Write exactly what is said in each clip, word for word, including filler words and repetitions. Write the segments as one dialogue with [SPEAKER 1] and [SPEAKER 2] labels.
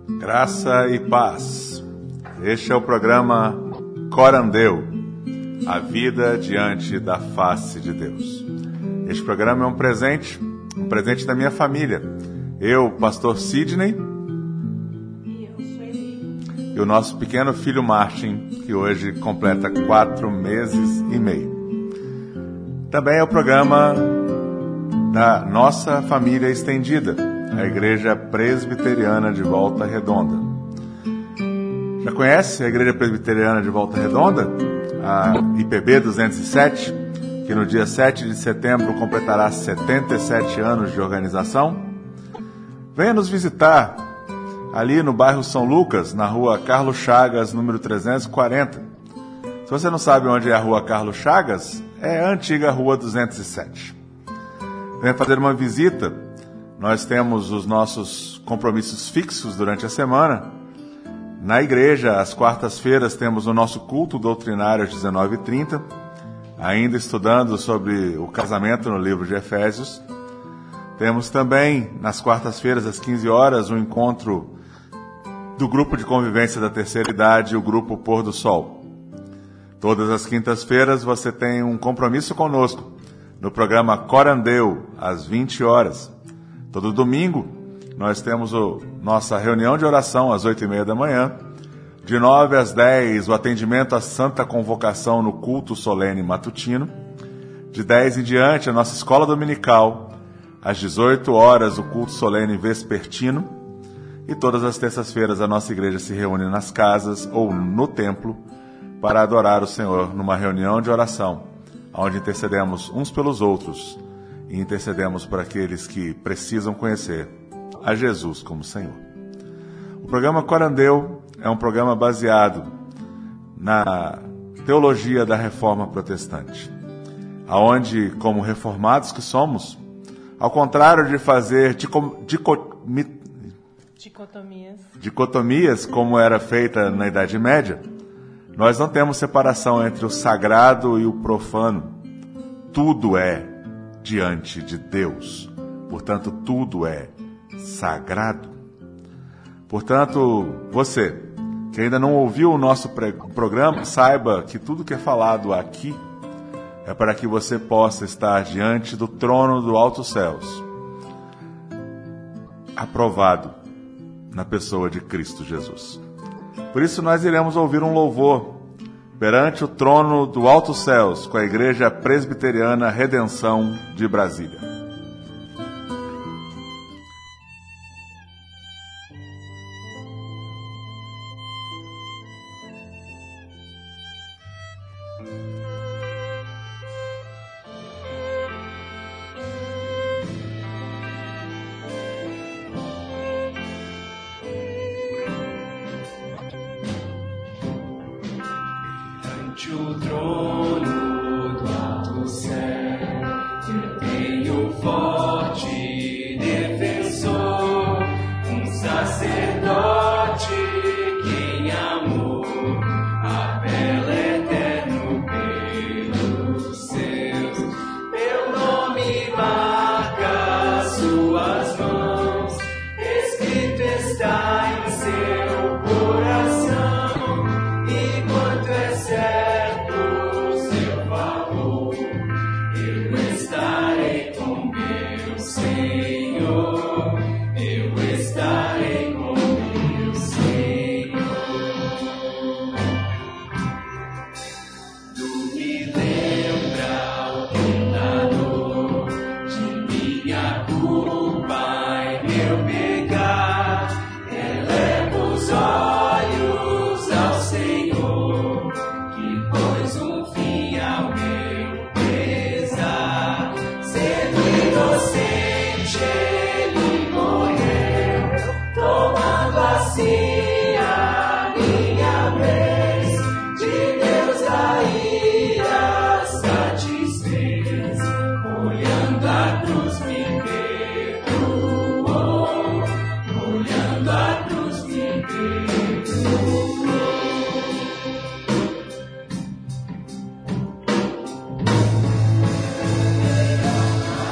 [SPEAKER 1] Graça e paz. Este é o programa Corandeu, a vida diante da face de Deus. Este programa é um presente, um presente da minha família. Eu, pastor Sidney,
[SPEAKER 2] e eu sou Eli,
[SPEAKER 1] e o nosso pequeno filho Martin, que hoje completa quatro meses e meio. Também é o programa da nossa família estendida, a Igreja Presbiteriana de Volta Redonda. Já conhece a Igreja Presbiteriana de Volta Redonda? A I P B duzentos e sete, que no dia sete de setembro completará setenta e sete anos de organização? Venha nos visitar ali no bairro São Lucas, na rua Carlos Chagas, número trezentos e quarenta. Se você não sabe onde é a rua Carlos Chagas, é a antiga rua duzentos e sete. Venha fazer uma visita. Nós temos os nossos compromissos fixos durante a semana. Na igreja, às quartas-feiras, temos o nosso culto doutrinário às dezenove e trinta, ainda estudando sobre o casamento no livro de Efésios. Temos também, nas quartas-feiras, às quinze horas, um encontro do grupo de convivência da terceira idade, o grupo Pôr do Sol. Todas as quintas-feiras você tem um compromisso conosco no programa Corandeu, às vinte horas. Todo domingo nós temos o, nossa reunião de oração às oito e meia da manhã. De nove às dez, o atendimento à Santa Convocação no culto solene matutino. De dez em diante, a nossa escola dominical. Às dezoito horas, o culto solene vespertino. E todas as terças-feiras a nossa igreja se reúne nas casas ou no templo para adorar o Senhor numa reunião de oração, onde intercedemos uns pelos outros e intercedemos por aqueles que precisam conhecer a Jesus como Senhor. O programa Corandeu é um programa baseado na teologia da Reforma Protestante, aonde, como reformados que somos, ao contrário de fazer dico, dico,
[SPEAKER 2] dicotomias.
[SPEAKER 1] dicotomias como era feita na Idade Média, nós não temos separação entre o sagrado e o profano. Tudo é diante de Deus. Portanto, tudo é sagrado. Portanto, você que ainda não ouviu o nosso programa, saiba que tudo que é falado aqui é para que você possa estar diante do trono do alto céus, aprovado na pessoa de Cristo Jesus. Por isso nós iremos ouvir um louvor perante o trono do alto céus com a Igreja Presbiteriana Redenção de Brasília.
[SPEAKER 3] O trono do alto céu, eu tenho forte defensor, um sacerdote quem amou, apela eterno pelos seus. Meu nome marca suas mãos, escrito está em seu coração, e quanto é certo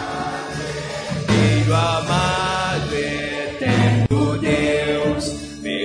[SPEAKER 3] Filho amado, eterno Deus,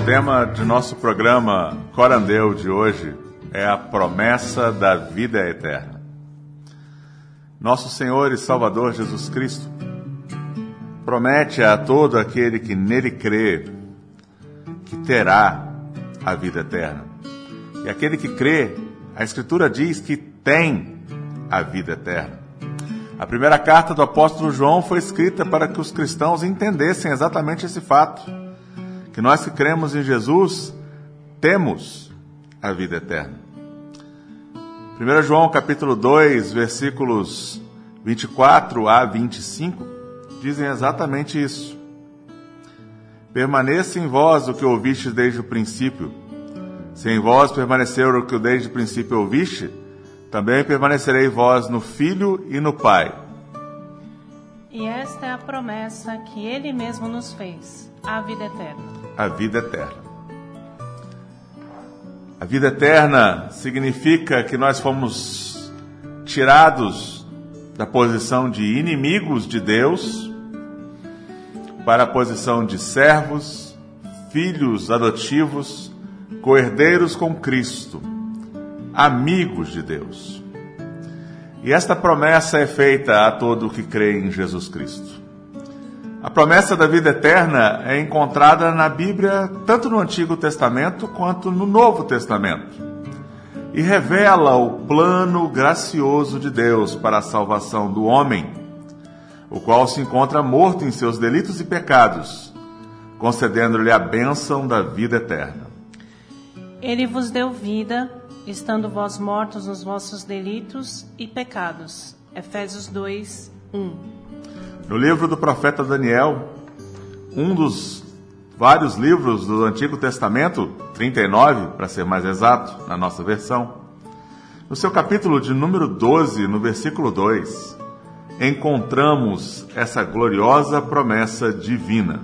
[SPEAKER 1] tema de nosso programa Corandeu de hoje é a promessa da vida eterna. Nosso Senhor e Salvador Jesus Cristo promete a todo aquele que nele crê que terá a vida eterna. E aquele que crê, a Escritura diz que tem a vida eterna. A primeira carta do apóstolo João foi escrita para que os cristãos entendessem exatamente esse fato, que nós que cremos em Jesus temos a vida eterna. primeiro João capítulo dois, versículos vinte e quatro a vinte e cinco, dizem exatamente isso. Permaneça em vós o que ouviste desde o princípio. Se em vós permanecer o que desde o princípio ouviste, também permanecerei vós no Filho e no Pai.
[SPEAKER 2] E esta é a promessa que Ele mesmo nos fez, a vida eterna.
[SPEAKER 1] A vida eterna. A vida eterna significa que nós fomos tirados da posição de inimigos de Deus para a posição de servos, filhos adotivos, co-herdeiros com Cristo, amigos de Deus. E esta promessa é feita a todo o que crê em Jesus Cristo. A promessa da vida eterna é encontrada na Bíblia, tanto no Antigo Testamento quanto no Novo Testamento, e revela o plano gracioso de Deus para a salvação do homem, o qual se encontra morto em seus delitos e pecados, concedendo-lhe a bênção da vida eterna.
[SPEAKER 2] Ele vos deu vida, estando vós mortos nos vossos delitos e pecados. Efésios dois, um.
[SPEAKER 1] No livro do profeta Daniel, um dos vários livros do Antigo Testamento, trinta e nove, para ser mais exato, na nossa versão, no seu capítulo de número doze, no versículo dois, encontramos essa gloriosa promessa divina.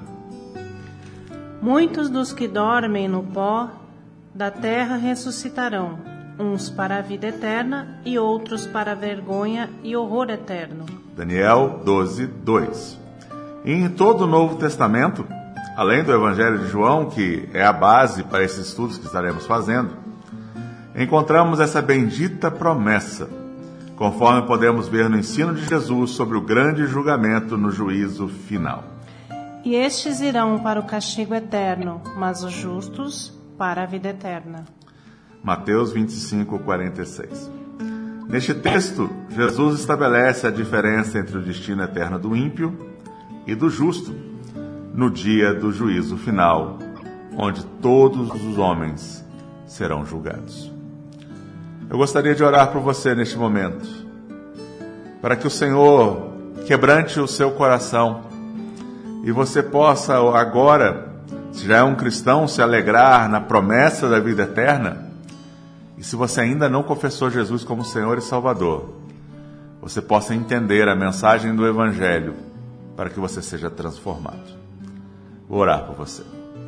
[SPEAKER 2] Muitos dos que dormem no pó da terra ressuscitarão, uns para a vida eterna e outros para a vergonha e horror eterno.
[SPEAKER 1] Daniel doze, dois. E em todo o Novo Testamento, além do Evangelho de João, que é a base para esses estudos que estaremos fazendo, encontramos essa bendita promessa, conforme podemos ver no ensino de Jesus sobre o grande julgamento no juízo final.
[SPEAKER 2] E estes irão para o castigo eterno, mas os justos para a vida eterna.
[SPEAKER 1] Mateus vinte e cinco, quarenta e seis. Neste texto, Jesus estabelece a diferença entre o destino eterno do ímpio e do justo, no dia do juízo final, onde todos os homens serão julgados. Eu gostaria de orar por você neste momento, para que o Senhor quebrante o seu coração e você possa agora, se já é um cristão, se alegrar na promessa da vida eterna. E se você ainda não confessou Jesus como Senhor e Salvador, você possa entender a mensagem do Evangelho para que você seja transformado. Vou orar por você.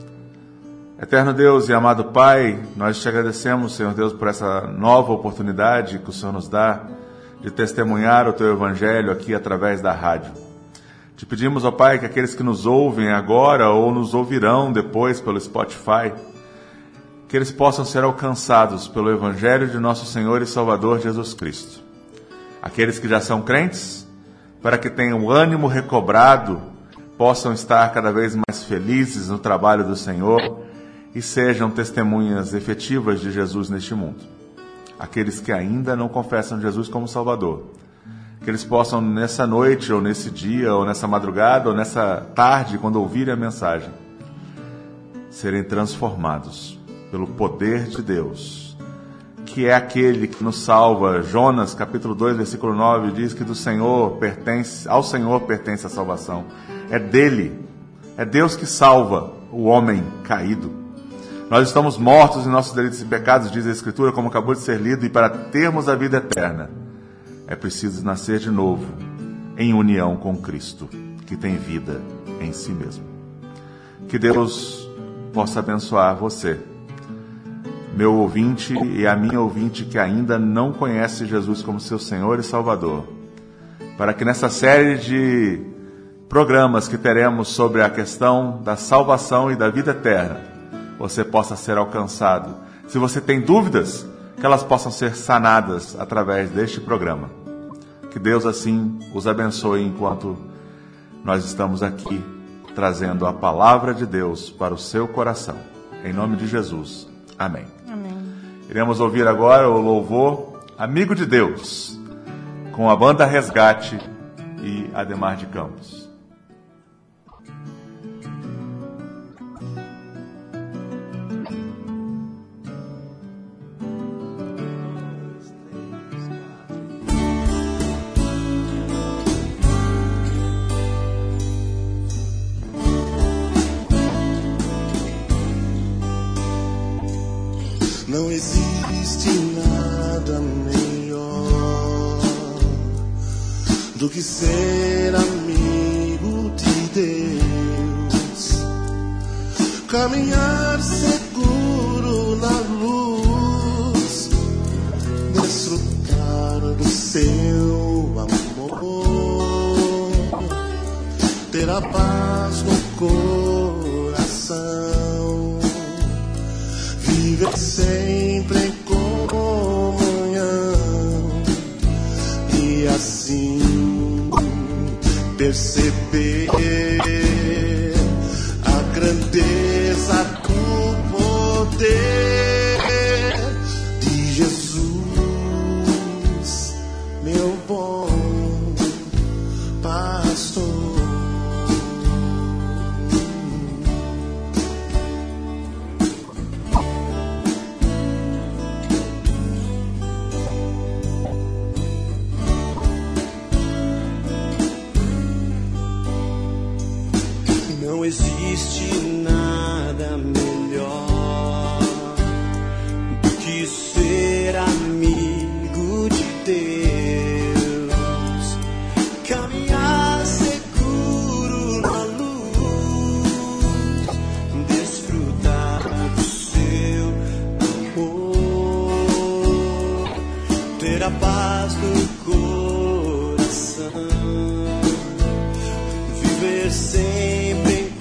[SPEAKER 1] Eterno Deus e amado Pai, nós te agradecemos, Senhor Deus, por essa nova oportunidade que o Senhor nos dá de testemunhar o Teu Evangelho aqui através da rádio. Te pedimos, ó Pai, que aqueles que nos ouvem agora ou nos ouvirão depois pelo Spotify, que eles possam ser alcançados pelo Evangelho de nosso Senhor e Salvador Jesus Cristo. Aqueles que já são crentes, para que tenham o ânimo recobrado, possam estar cada vez mais felizes no trabalho do Senhor e sejam testemunhas efetivas de Jesus neste mundo. Aqueles que ainda não confessam Jesus como Salvador, que eles possam nessa noite, ou nesse dia, ou nessa madrugada, ou nessa tarde, quando ouvirem a mensagem, serem transformados pelo poder de Deus, que é aquele que nos salva. Jonas, capítulo dois, versículo nove, diz que do Senhor pertence, ao Senhor pertence a salvação. É dele, é Deus que salva o homem caído. Nós estamos mortos em nossos delitos e pecados, diz a Escritura, como acabou de ser lido, e para termos a vida eterna, é preciso nascer de novo, em união com Cristo, que tem vida em si mesmo. Que Deus possa abençoar você, meu ouvinte e a minha ouvinte que ainda não conhece Jesus como seu Senhor e Salvador, para que nessa série de programas que teremos sobre a questão da salvação e da vida eterna, você possa ser alcançado. Se você tem dúvidas, que elas possam ser sanadas através deste programa. Que Deus assim os abençoe enquanto nós estamos aqui trazendo a palavra de Deus para o seu coração. Em nome de Jesus. Amém.
[SPEAKER 2] Amém.
[SPEAKER 1] Iremos ouvir agora o louvor Amigo de Deus, com a banda Resgate e Ademar de Campos.
[SPEAKER 4] Não existe nada melhor do que ser amigo de Deus, caminhar seguro na luz, desfrutar do seu amor, ter a paz no coração, viver sempre em comunhão e assim perceber a grandeza do poder de Jesus, meu bom pastor.
[SPEAKER 5] Não existe nada melhor do que ser amigo de Deus, caminhar seguro na luz, desfrutar do seu amor, ter a paz no coração, viver sempre em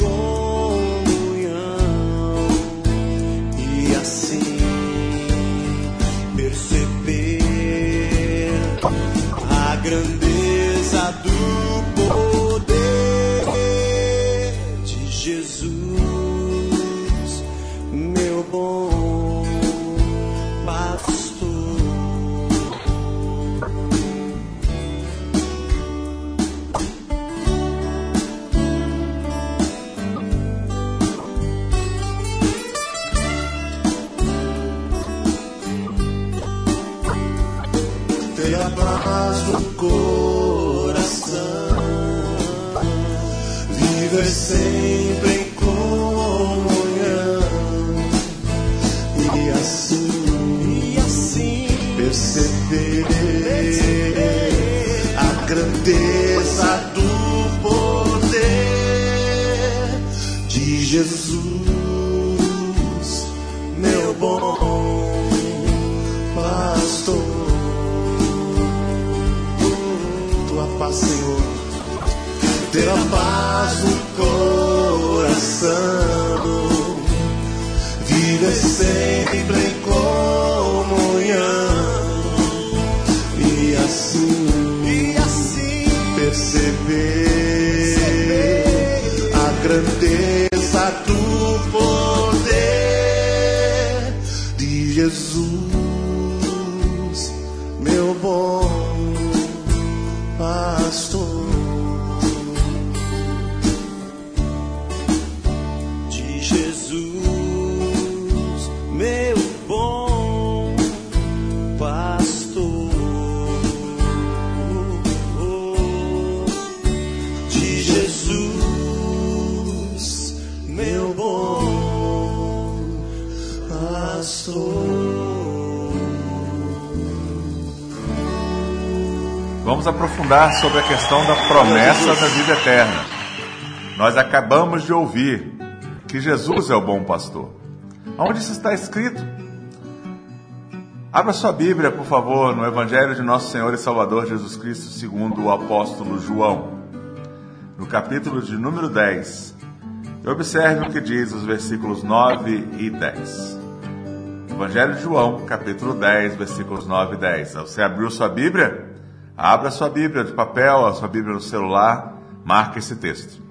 [SPEAKER 5] grandeza do poder de Jesus, meu bom pastor.
[SPEAKER 4] Ter a paz no coração, viver sempre em comunhão e assim,
[SPEAKER 5] E assim
[SPEAKER 4] perceber a grandeza do poder de Jesus, meu bom pastor. Paz, Senhor, ter a paz no coração, viver sempre em comunhão e assim,
[SPEAKER 5] e assim
[SPEAKER 4] perceber a grandeza do poder de Jesus, meu bom pastor.
[SPEAKER 5] de Jesus, meu bom pastor. De Jesus, meu bom pastor.
[SPEAKER 1] Vamos aprofundar sobre a questão da promessa da vida eterna. Nós acabamos de ouvir que Jesus é o bom pastor. Onde isso está escrito? Abra sua Bíblia, por favor, no Evangelho de Nosso Senhor e Salvador Jesus Cristo, segundo o apóstolo João, no capítulo de número dez, E observe o que diz os versículos nove e dez. Evangelho de João, capítulo dez, versículos nove e dez. Você abriu sua Bíblia? Abra sua Bíblia de papel, a sua Bíblia no celular, marca esse texto.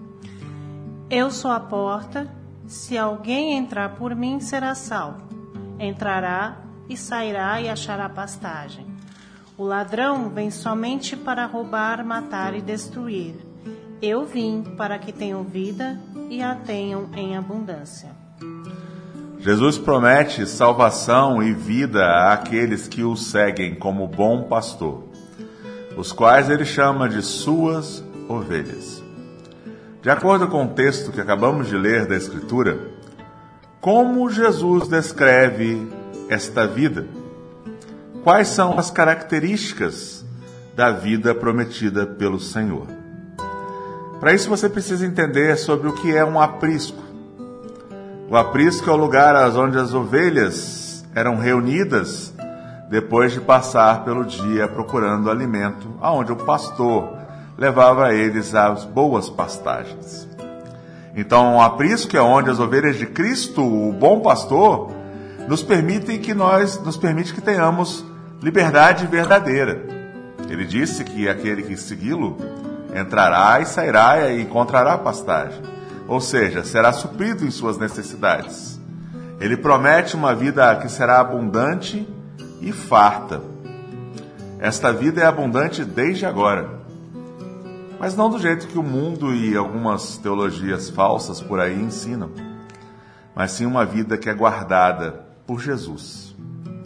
[SPEAKER 2] Eu sou a porta, se alguém entrar por mim será salvo. Entrará e sairá e achará pastagem. O ladrão vem somente para roubar, matar e destruir. Eu vim para que tenham vida e a tenham em abundância.
[SPEAKER 1] Jesus promete salvação e vida àqueles que o seguem como bom pastor, os quais ele chama de suas ovelhas. De acordo com o texto que acabamos de ler da Escritura, como Jesus descreve esta vida? Quais são as características da vida prometida pelo Senhor? Para isso você precisa entender sobre o que é um aprisco. O aprisco é o lugar onde as ovelhas eram reunidas depois de passar pelo dia procurando alimento, aonde o pastor levava eles às boas pastagens. Então, o aprisco é onde as ovelhas de Cristo, o bom pastor, nos permitem que nós, nos permite que tenhamos liberdade verdadeira. Ele disse que aquele que segui-lo entrará e sairá e encontrará pastagem, ou seja, será suprido em suas necessidades. Ele promete uma vida que será abundante e farta. Esta vida é abundante desde agora, mas não do jeito que o mundo e algumas teologias falsas por aí ensinam, mas sim uma vida que é guardada por Jesus.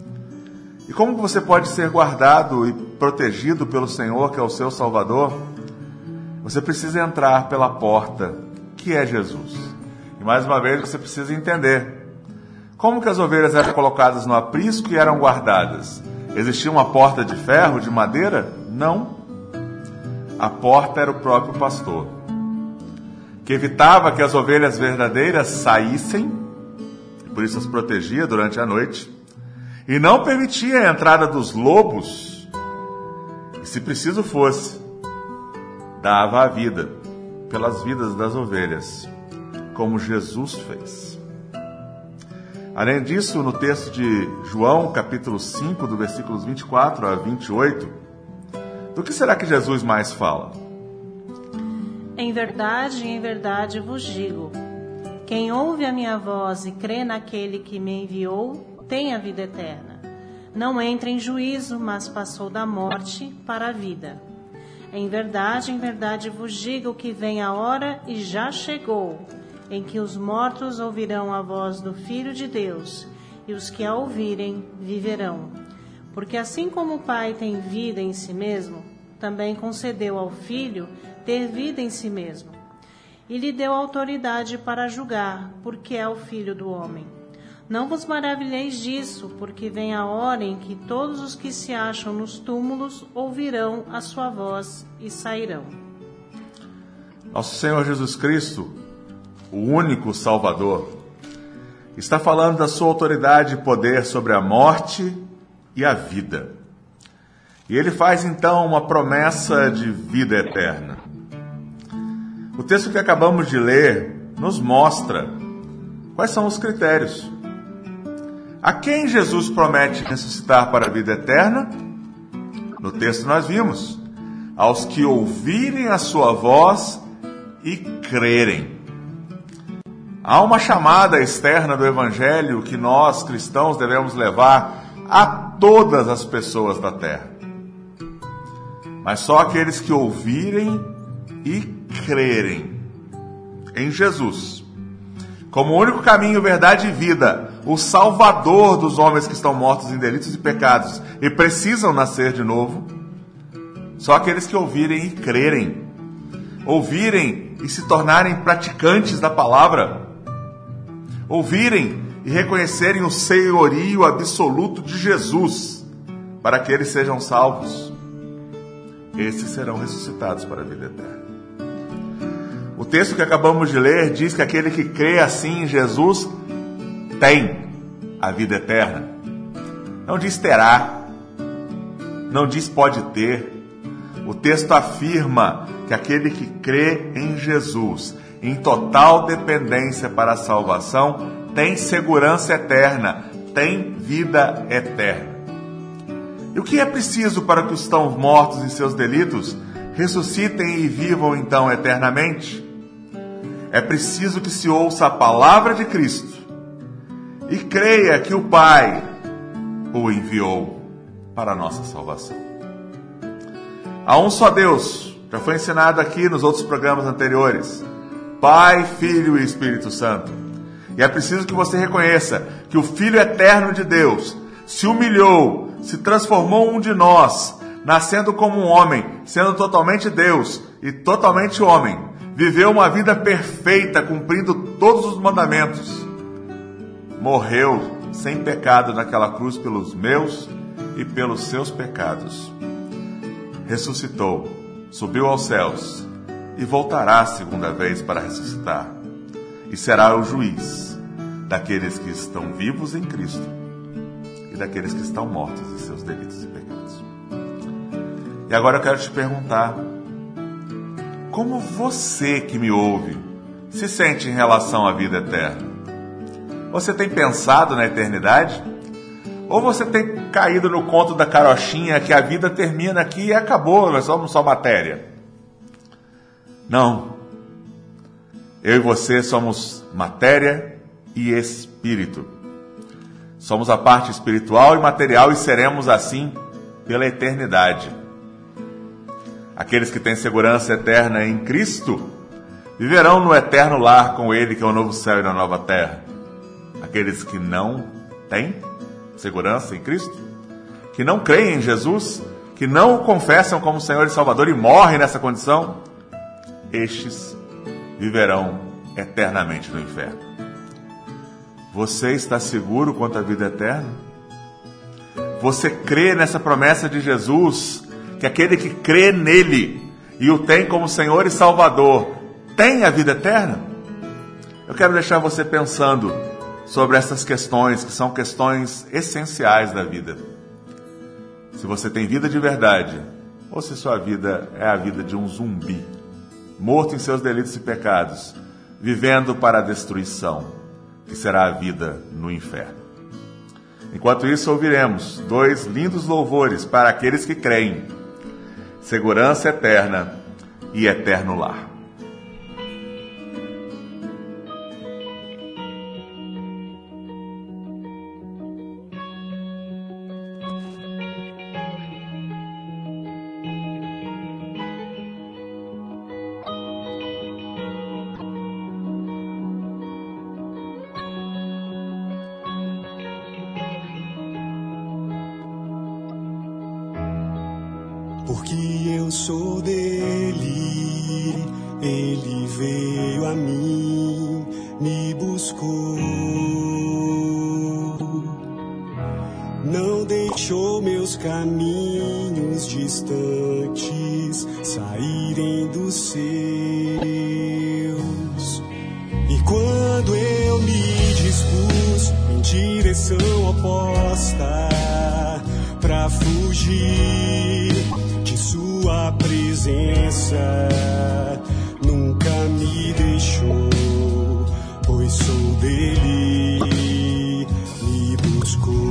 [SPEAKER 1] E como você pode ser guardado e protegido pelo Senhor, que é o seu Salvador? Você precisa entrar pela porta, que é Jesus. E mais uma vez você precisa entender como que as ovelhas eram colocadas no aprisco e eram guardadas. Existia uma porta de ferro, de madeira? Não. A porta era o próprio pastor, que evitava que as ovelhas verdadeiras saíssem, por isso as protegia durante a noite, e não permitia a entrada dos lobos, e se preciso fosse, dava a vida pelas vidas das ovelhas, como Jesus fez. Além disso, no texto de João, capítulo cinco, do versículos vinte e quatro a vinte e oito, do que será que Jesus mais fala?
[SPEAKER 2] Em verdade, em verdade vos digo, quem ouve a minha voz e crê naquele que me enviou, tem a vida eterna. Não entra em juízo, mas passou da morte para a vida. Em verdade, em verdade vos digo que vem a hora e já chegou, em que os mortos ouvirão a voz do Filho de Deus, e os que a ouvirem viverão. Porque assim como o Pai tem vida em si mesmo, também concedeu ao Filho ter vida em si mesmo. E lhe deu autoridade para julgar, porque é o Filho do homem. Não vos maravilheis disso, porque vem a hora em que todos os que se acham nos túmulos ouvirão a sua voz e sairão.
[SPEAKER 1] Nosso Senhor Jesus Cristo, o único Salvador, está falando da sua autoridade e poder sobre a morte e a vida. E ele faz então uma promessa de vida eterna. O texto que acabamos de ler nos mostra quais são os critérios. A quem Jesus promete ressuscitar para a vida eterna? No texto nós vimos: aos que ouvirem a sua voz e crerem. Há uma chamada externa do Evangelho que nós, cristãos, devemos levar a todas as pessoas da terra. Mas só aqueles que ouvirem e crerem em Jesus, como o único caminho, verdade e vida, o Salvador dos homens que estão mortos em delitos e pecados e precisam nascer de novo, só aqueles que ouvirem e crerem, ouvirem e se tornarem praticantes da palavra, ouvirem e reconhecerem o senhorio absoluto de Jesus, para que eles sejam salvos. Esses serão ressuscitados para a vida eterna. O texto que acabamos de ler diz que aquele que crê assim em Jesus tem a vida eterna. Não diz terá, não diz pode ter. O texto afirma que aquele que crê em Jesus em total dependência para a salvação, tem segurança eterna, tem vida eterna. E o que é preciso para que os que estão mortos em seus delitos ressuscitem e vivam então eternamente? É preciso que se ouça a palavra de Cristo e creia que o Pai o enviou para a nossa salvação. Há um só Deus, já foi ensinado aqui nos outros programas anteriores: Pai, Filho e Espírito Santo. E é preciso que você reconheça que o Filho eterno de Deus se humilhou, se transformou um de nós, nascendo como um homem, sendo totalmente Deus e totalmente homem, viveu uma vida perfeita, cumprindo todos os mandamentos, morreu sem pecado naquela cruz pelos meus e pelos seus pecados, ressuscitou, subiu aos céus e voltará a segunda vez para ressuscitar, e será o juiz daqueles que estão vivos em Cristo e daqueles que estão mortos em seus delitos e pecados. E agora eu quero te perguntar: como você que me ouve se sente em relação à vida eterna? Você tem pensado na eternidade? Ou você tem caído no conto da carochinha que a vida termina aqui e acabou, nós somos só matéria? Não. Eu e você somos matéria e espírito. Somos a parte espiritual e material e seremos assim pela eternidade. Aqueles que têm segurança eterna em Cristo viverão no eterno lar com Ele, que é o novo céu e a nova terra. Aqueles que não têm segurança em Cristo, que não creem em Jesus, que não o confessam como Senhor e Salvador e morrem nessa condição, estes viverão eternamente no inferno. Você está seguro quanto à vida eterna? Você crê nessa promessa de Jesus, que aquele que crê nele e o tem como Senhor e Salvador tem a vida eterna? Eu quero deixar você pensando sobre essas questões, que são questões essenciais da vida. Se você tem vida de verdade, ou se sua vida é a vida de um zumbi, morto em seus delitos e pecados, vivendo para a destruição, que será a vida no inferno. Enquanto isso, ouviremos dois lindos louvores para aqueles que creem: segurança eterna e eterno lar.
[SPEAKER 5] Porque eu sou dele, ele veio a mim, me buscou. Não deixou meus caminhos distantes saírem dos seus. E quando eu me dispus em direção oposta pra fugir de sua presença, nunca me deixou, pois sou dele, me buscou.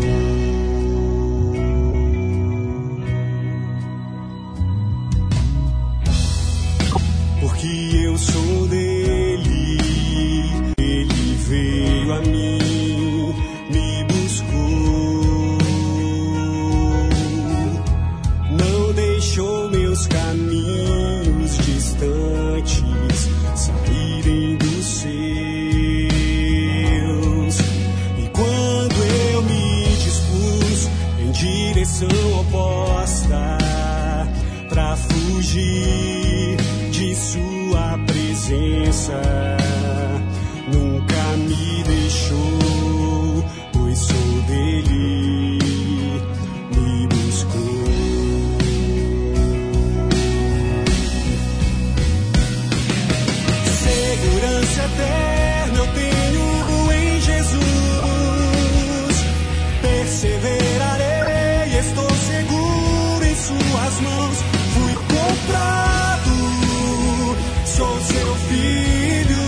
[SPEAKER 5] Porque eu sou dele, ele veio a mim, me buscou. Não deixou meus caminhos distantes saírem dos seus. E quando eu me dispus em direção oposta pra fugir de sua presença, nunca me deixou, pois sou dele, me buscou. Segurança eterna eu tenho em Jesus, perseverarei, estou seguro em suas mãos, fui comprado, sou seu filho.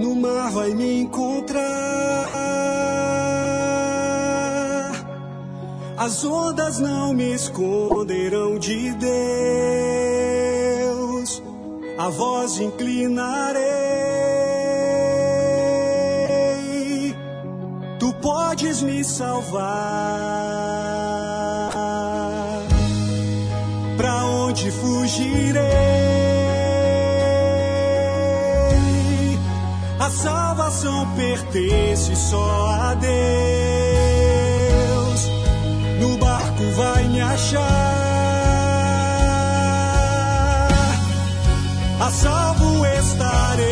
[SPEAKER 5] no mar vai me encontrar. As ondas não me esconderão de Deus, a voz inclinarei. Tu podes me salvar. Pra onde fugirei? A salvação pertence só a Deus. No barco vai me achar. A salvo estarei.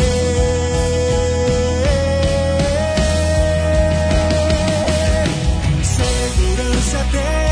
[SPEAKER 5] Segurança eterna.